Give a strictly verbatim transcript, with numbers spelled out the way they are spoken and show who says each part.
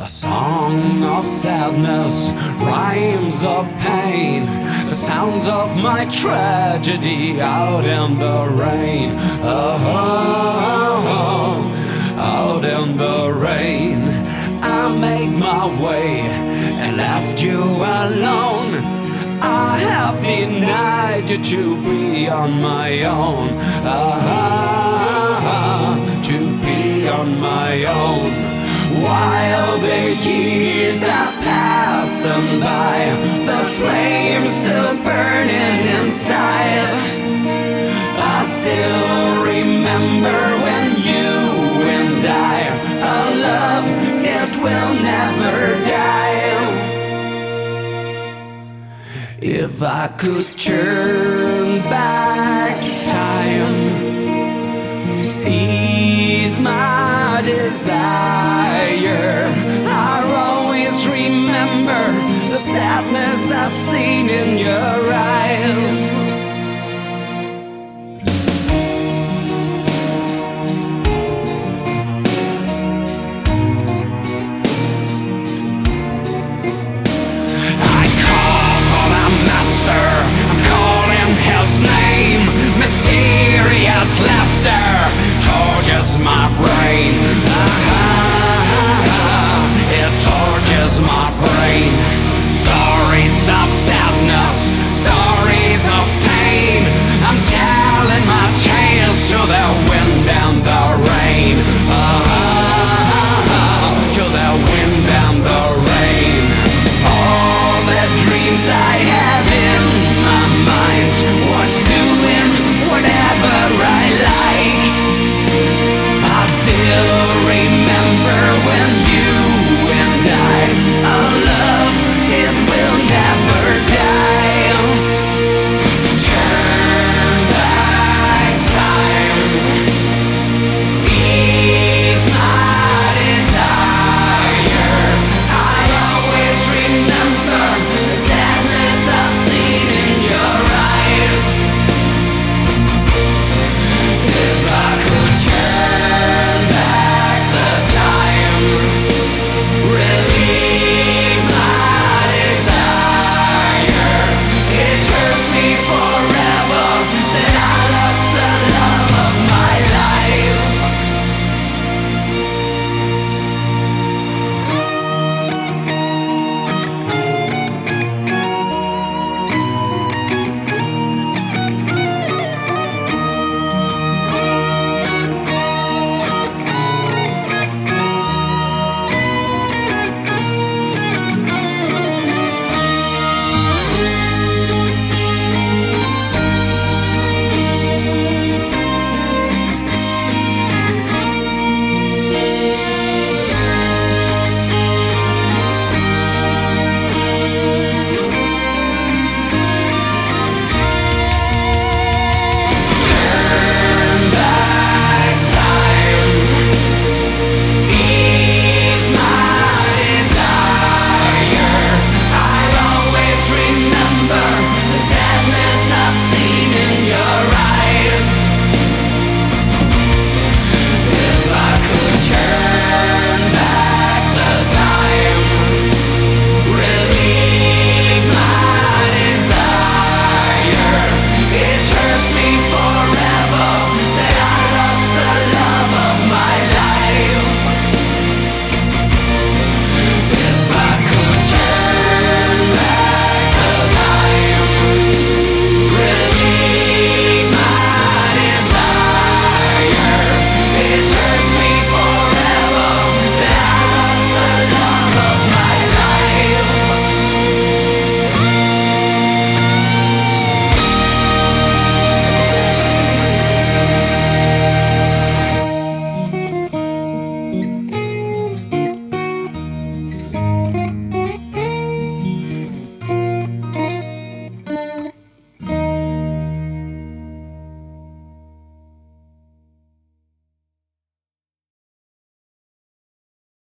Speaker 1: A song of sadness, rhymes of pain, the sounds of my tragedy out in the rain. Oh, oh, oh, out in the rain. I made my way and left you alone. I have denied you to be on my own. Ah, to be on my own. While the years are passing by, the flame's still burning inside. I still remember when you and I, our love, it will never die. If I could turn back time, ease my desire, I'll always remember the sadness I've seen in your eyes. I call for the master, I'm calling his name. Mysterious laughter tortures my brain. Ah, it tortures my brain. Stories of sadness, stories of pain. I'm telling my tales to the wind and the rain.